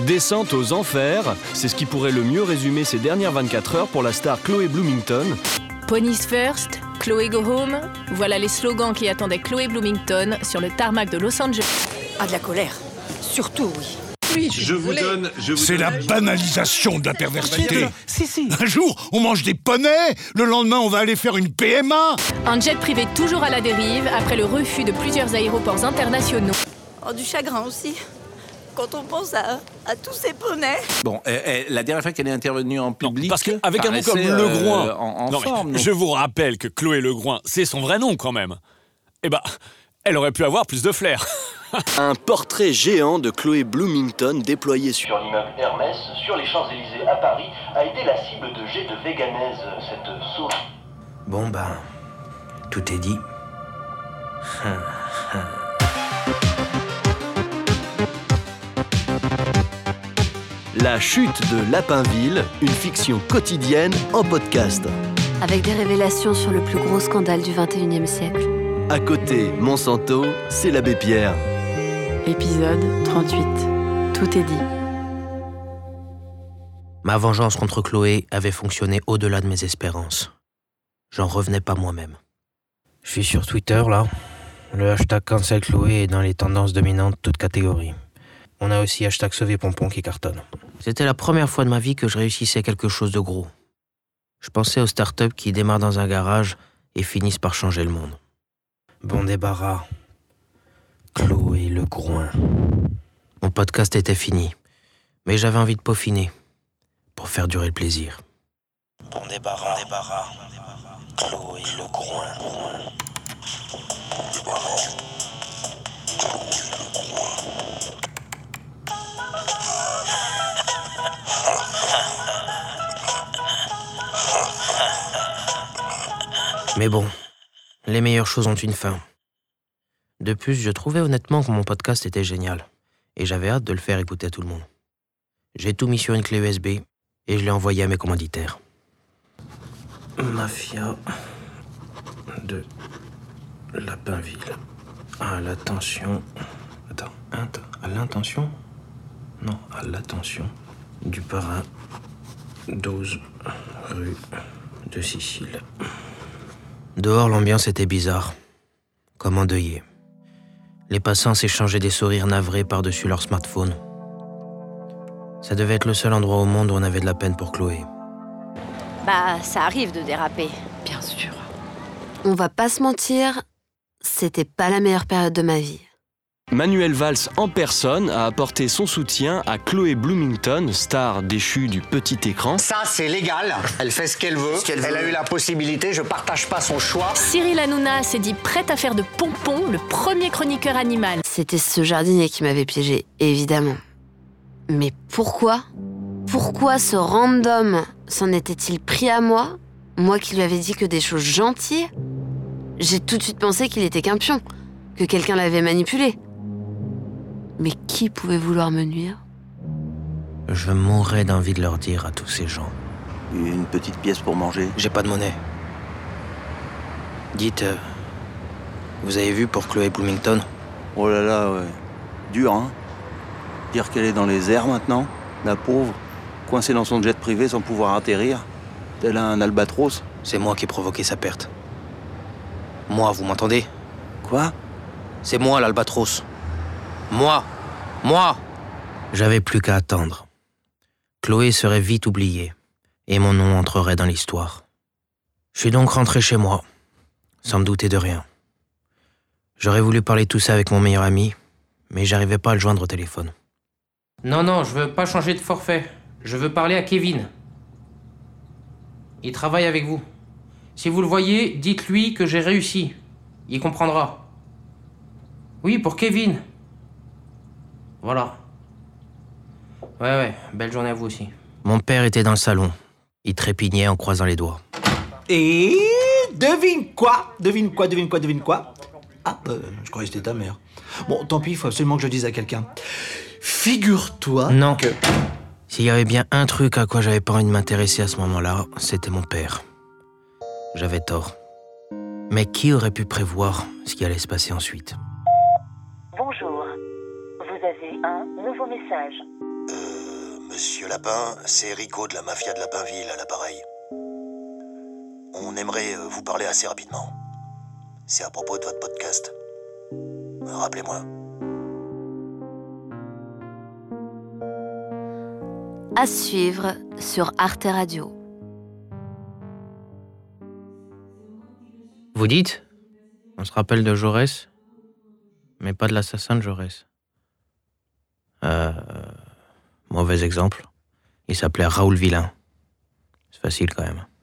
Descente aux enfers, c'est ce qui pourrait le mieux résumer ces dernières 24 heures pour la star Chloé Bloomington. Ponies first, Chloé go home. Voilà les slogans qui attendaient Chloé Bloomington sur le tarmac de Los Angeles. Ah, de la colère. Surtout, oui. Oui, je vous donne... C'est la banalisation de la perversité. Si. Un jour, on mange des poneys, le lendemain, on va aller faire une PMA. Un jet privé toujours à la dérive après le refus de plusieurs aéroports internationaux. Oh, du chagrin aussi. Quand on pense à tous ces poneys. Bon, la dernière fois qu'elle est intervenue en public... Parce qu'avec un nom comme Le Groin... en forme, je vous rappelle que Chloé Le Groin, c'est son vrai nom quand même. Eh ben, elle aurait pu avoir plus de flair. Un portrait géant de Chloé Bloomington déployé sur l'immeuble Hermès, sur les Champs-Élysées à Paris, a été la cible de jets de véganaise, cette sauce. Bon ben, tout est dit. La chute de Lapinville, une fiction quotidienne en podcast. Avec des révélations sur le plus gros scandale du 21e siècle. À côté, Monsanto, c'est l'abbé Pierre. Épisode 38. Tout est dit. Ma vengeance contre Chloé avait fonctionné au-delà de mes espérances. J'en revenais pas moi-même. Je suis sur Twitter, là. Le hashtag Cancel Chloé est dans les tendances dominantes, toutes catégories. On a aussi hashtag Sauver Pompon qui cartonne. C'était la première fois de ma vie que je réussissais quelque chose de gros. Je pensais aux startups qui démarrent dans un garage et finissent par changer le monde. Bon débarras. Chloé Le Groin. Mon podcast était fini, mais j'avais envie de peaufiner pour faire durer le plaisir. Bon débarras. Chloé Le Groin. Mais bon, les meilleures choses ont une fin. De plus, je trouvais honnêtement que mon podcast était génial, et j'avais hâte de le faire écouter à tout le monde. J'ai tout mis sur une clé USB, et je l'ai envoyé à mes commanditaires. Mafia de Lapinville. À l'attention... à l'intention... Non, à l'attention du parrain 12 rue de Sicile. Dehors, l'ambiance était bizarre, comme endeuillée. Les passants s'échangeaient des sourires navrés par-dessus leur smartphone. Ça devait être le seul endroit au monde où on avait de la peine pour Chloé. Bah, ça arrive de déraper, bien sûr. On va pas se mentir, c'était pas la meilleure période de ma vie. Manuel Valls en personne a apporté son soutien à Chloé Bloomington, star déchue du petit écran. Ça, c'est légal. Elle fait ce qu'elle veut. Elle a eu la possibilité. Je partage pas son choix. Cyril Hanouna s'est dit prête à faire de Pompon le premier chroniqueur animal. C'était ce jardinier qui m'avait piégée, évidemment. Mais pourquoi ? Pourquoi ce random s'en était-il pris à moi ? Moi qui lui avais dit que des choses gentilles ? J'ai tout de suite pensé qu'il était qu'un pion, que quelqu'un l'avait manipulé. Mais qui pouvait vouloir me nuire ? Je mourrais d'envie de leur dire à tous ces gens. Une petite pièce pour manger. J'ai pas de monnaie. Dites, vous avez vu pour Chloé Bloomington ? Oh là là, ouais. Dur, hein ? Dire qu'elle est dans les airs maintenant, la pauvre, coincée dans son jet privé sans pouvoir atterrir, tel un albatros. C'est moi qui ai provoqué sa perte. Moi, vous m'entendez ? Quoi ? C'est moi l'albatros. Moi. J'avais plus qu'à attendre. Chloé serait vite oubliée, et mon nom entrerait dans l'histoire. Je suis donc rentré chez moi, sans me douter de rien. J'aurais voulu parler tout ça avec mon meilleur ami, mais j'arrivais pas à le joindre au téléphone. Non, je veux pas changer de forfait. Je veux parler à Kevin. Il travaille avec vous. Si vous le voyez, dites-lui que j'ai réussi. Il comprendra. Oui, pour Kevin. Voilà. Ouais, belle journée à vous aussi. Mon père était dans le salon. Il trépignait en croisant les doigts. Et devine quoi ? Ah, je croyais que c'était ta mère. Bon, tant pis, il faut absolument que je dise à quelqu'un. Figure-toi Non. que... S'il y avait bien un truc à quoi j'avais pas envie de m'intéresser à ce moment-là, c'était mon père. J'avais tort. Mais qui aurait pu prévoir ce qui allait se passer ensuite ? Bonjour. Vous avez un nouveau message. Monsieur Lapin, c'est Rico de la mafia de Lapinville à l'appareil. On aimerait vous parler assez rapidement. C'est à propos de votre podcast. Rappelez-moi. À suivre sur Arte Radio. Vous dites ? On se rappelle de Jaurès, mais pas de l'assassin de Jaurès. Mauvais exemple. Il s'appelait Raoul Villain. C'est facile quand même.